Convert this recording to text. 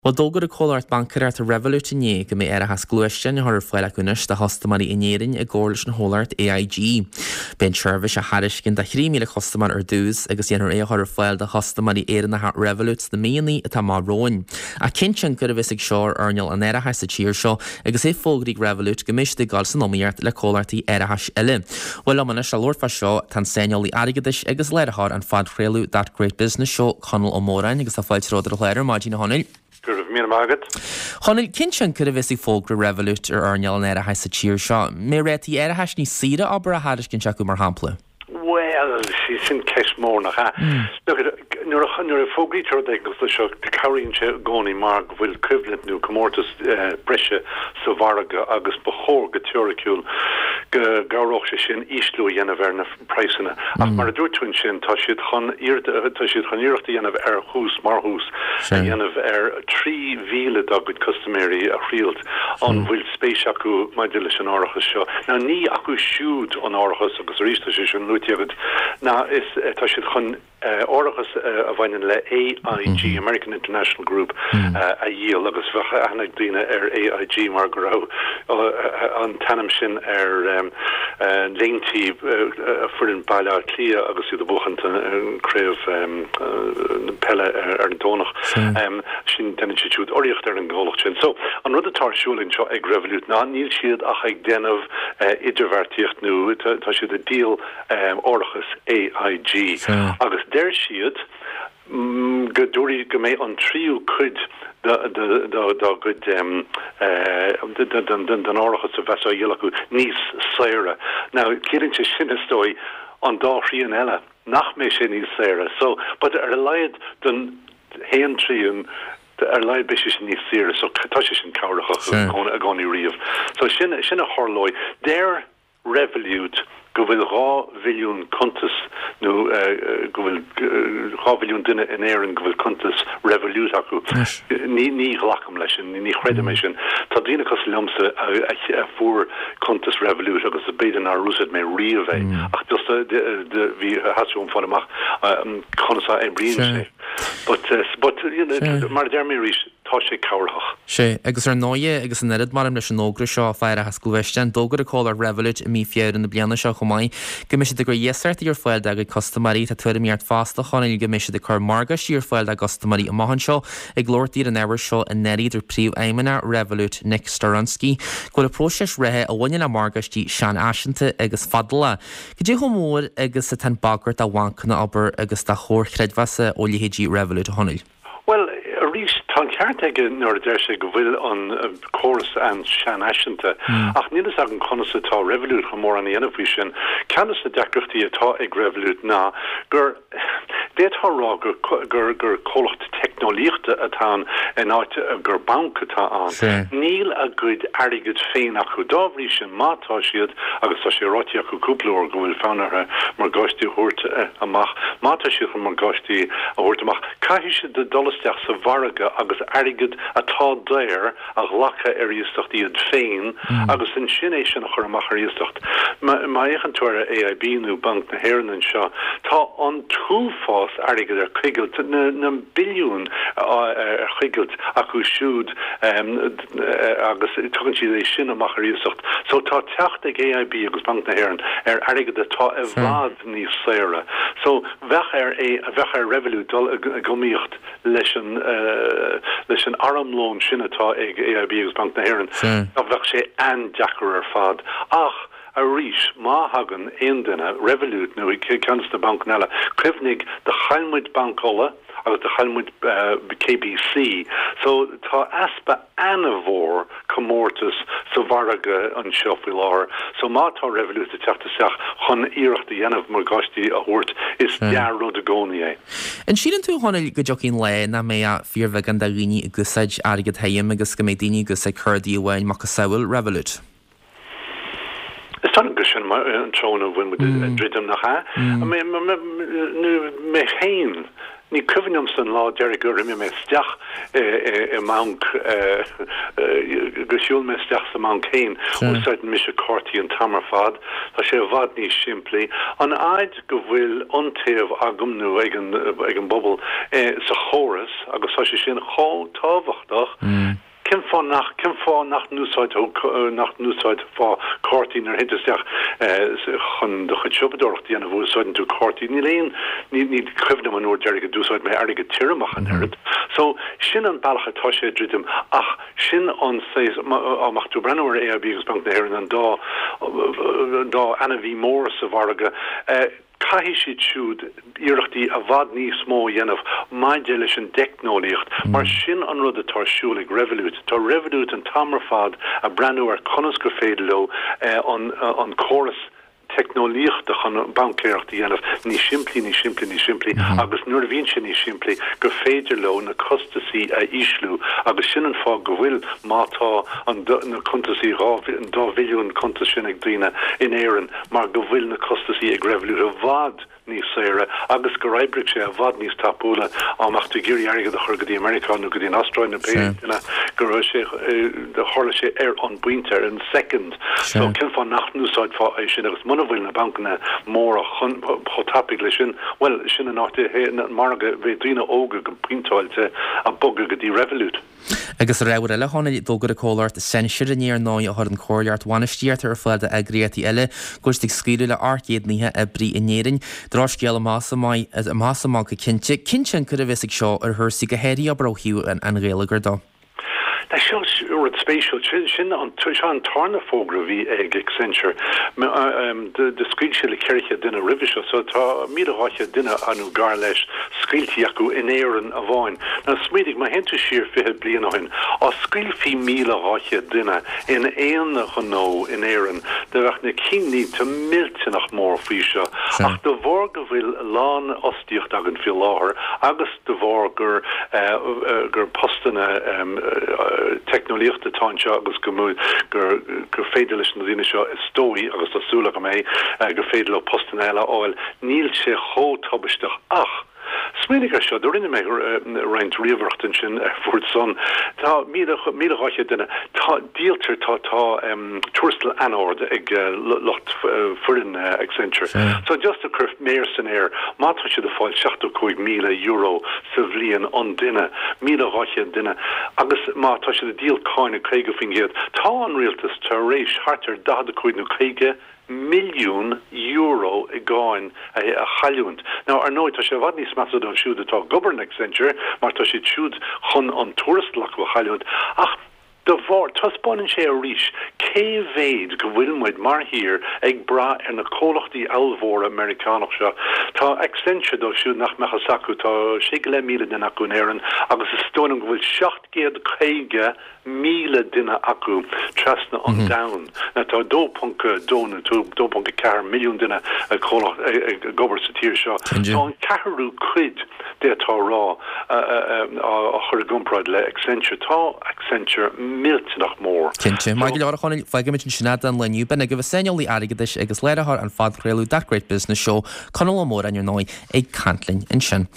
Well dógad a cóirt bancir ar Revolut inné go mé ar a has glúiste na thir foiile acunas de hostamí inéirin a ggóirlis na hólaart AIG. Ben seirbhís a hariscin de 3 míle costamar ar dús agus dhéanaar é thir foiil de hostamí éan na Revolut na míanaí atá má róin. A cinntin gur a bhís ag seoir arneal an ar a has a tíir seo agus é fógraí Revolut go mis de gáil san nóíart le cóirtaí ar a has eile. Well amana se lorfa seo tan séineolaí aigeis agus leirthir an fad chréalú that great business seo Conal O'Moran agus a fáilte róidir chléir Máidín Honil. Honil cinntin could have visig fógra Revolut ar arneal an a has a tíir seo. Mé rétí ar a has ní sida aber a hariscin seacu mar hampla. Well, she's in Cashmore nach ha. Look at nur a fogritor de go so de carrying goni mark will equivalent nu comortus brescia savaraga agus behor geturicul garoch sin islo yenverna pricena ach mar dortun sin tashid khan tashid khanirti yenev hús marhús yenev 3 vile dog with customary a field on will space aku modulation orchus show now ni aku shoot on orchus agus restitution lutiavet now is tashid khan orchus of le AIG American International Group a yield agus anagdina AIG Margaro an tanam sin leinti for in baila clia agus the buchant crev pelle donach sin tenitude oriacht an golchin so an rudder tar schuling sho ag Revolut na níl siad ach ag denov idirverticht nu ta si the deal orchus AIG agus der siad Gaduri Game on trio could the good the Orchus of Vasa Yelaku Nice Sarah. Now Kirin Shinastoi on Dorri and Ella, Nachme Shini Sarah. So but relied than Hain Trium er leid bishes ní sire so katashish in Kaurach agoni riv. So Shinna Horloy their Revolut go vil ra villion contus nu go vil ra villion dinne in airing go vil contus Revolut aku ni glacham lechen ni chredemation tadina cos lumse a for contus Revolut agus a beden ar ruset me rive ach just de vi hatchum von mach consa e brin but you know mar dermi rish Toshe Kaurach. She agus noye agus an erid marim leis an ógra seo fear a hascúveisten dógad a call a Revolut mi fiad in the bliana seo chomai gemisisi de gur yesart your foil dag customary ta tuirimiart fasta chana gemisisi de car marga your foil dag customary a mahan seo ag glortír an ever seo in nerid or príomh aimana Revolut Nick Staronski go a proses rehe a wanya marga tí Sean Ashente agus fadla gedi homór agus a tan bagart a wankna aber agus ta chór chredvasa olihigi Revolut honil. Well, Reese Tankartege Nordershe will on chorus and Shan Ashenta. Ach Nina sagen Connoisseur Revolut more on the innovation. Canis the Dakrifti a Revolut na gur det har gur kocht technolichte atan en out gur bankata an. Neil a good arigut fein a chudavrishin matashiad agus sashiroti a kuplo go will found her margosti hort amach matashid margosti a hort amach kahish the dollarstach savaraga agus arigut atá dair a lacha aristochti ad fein agus in shination chur macharistocht ma echen tuaire AIB nu bank na heran and sha tá on two fos arigut krigelt na billion krigelt aku shoot agus tuganchi de shinna macharistocht so tá tacht AIB agus bank na heran arigut atá evad ni Sarah so vecher Revolut gomicht lechen lechen arm loan sinnatá ag AIB agus bank na heran a bheh sé an Jacker fad ach a rish ma hagan indina Revolut nu kans de bank nella krivnig de Chalmud bankola agus de Chalmud KBC so tá aspa anavor comortus savaraga an shofilar so ma tá Revolut teachta seach chun iirecht de yennav margasti a hort is dearro de gonie and sílan tú honna go jokin le na mé a fearve gan da rini gusaid agad hayim agus go médini gusai curdi away makasawil Revolut It's not a good an trona when we did Dridum nach ha. I mean, me hain Ní cyfnumsan lá derig ymmi me stiach y manc gysiwl me stiach sa manc ein wrth mis y corti yn tamar fad ta sé fad ní simply an aid gyfwyl ontef agam nhw ag yn bobl sa chorus agos sa sé sin chó táfachtach Kim fá nach núsáid fá cortín hinteach chun de chubedorcht die an bhúsáid tú cortín ní léon ní cryfne an údeirige dúsáid mé aige tíach an herd. So sin an bailcha tá sé dridim ach sin an amach tú brenneir AIBgus bank na hern an dá anna bhí mór sa bharga Cai si siúd iirechtí a bhd níos mó dhéanamh maidide leis an deicnóíocht mar sin an rud atá siúlaigh Revolut. Tá Revolut an tamar fad a breanú ar conas go féidir lo an choras technolíochtach an bancéirecht dhéanamh ní simpli agus nuair bhíonn sin ní simpli go féidir lo na costaí a íslú agus sin an fá go bhfuil mátá an na contaí an 2 billiún conta sin ag dtíine in éan mar go bhfuil na costaí ag Revolut a bhd níos séire agus go raibrig sé a bhd níos tapúla amach tú gurí aige de churgadí Americán go dtíon Austrráin na péna go sé de chola sé ar an buinte ar an second so cin fá nachnúsáid fá é sin agus bhfuil na bankna mór a chotapig lei sin well sin an áte marga bheith drína óga go pintáilte a boga go dtí Revolut. Agus a raibhar eile tháinig dógad a cóirt a sensiir a níor 9 a chur an cóirleart bhaintíart ar fáil a agréatí eile gúirtigh scríú le arcéad níthe a brí inéirin dráscéal a másamá go cinnte cinnte chu a bheits seo ar thusaí go héirí a brochiú an réalagar dá. Tá seo ur spéisiúil sin an tarna fógra bhí ag Accenture de scríilse le ceirche duine rivisise so tá míáiche duine anú gar leis scríiltí acu in éan a bháin. Na sméidig má hentu siar fithe blian áin á scríilfí míáiche duine in éana nó in éan de bheith na cíní tá miltenach mór fao seo ach do bhór go bhfuil lán ostíocht agan fi láthir agus do bhór gur postanna technolíocht atá agus gur féidir leis na dtíine seo istóí agus tásúla go mé gur féidir le postanéile áil níl sé chótábaisteach ach Sménig seo do rinne mé reint riomhachtain sin fuair son tá míáiche duine tá díaltar tá tuairistal anord ag locht furin Accenture. So just a curf méir san air má tá si de fáil 75,000 euro sa bhbliain an duine míáiche duine agus má tá si de díal cáinna chéige fin géad tá an rialtas tá rééis hartar 15,000 milliún euro i gáin a chaúnt. Now ar nóid tá sé bhd níos measa don siúd atá govern Accenture mar tá si siúd chun an tuairistlach go chaúnt ach de bhór taspáin sé a ríis cé bhéad go bhfuilmuid mar hir ag bra ar na cólachtaí almhór Americánach seo tá Accenture do siúd nach mechasacu tá 6,000 den acu éan agus is stoin go bhfuil 7,000 míle duine acu trasna an down na tá 2.4 milliún duine a gobar sa tír seo tá an cehrú cuid détá rá a chur gompraid le Accenture tá Accenture miltenach mór. Cinnte má go leir chuáin feigimiid sinad an leniu ben a go bh seinolí aigeis agus leireath an fad réú That Great Business Show canal mór an 9 ag cantlinn in sin.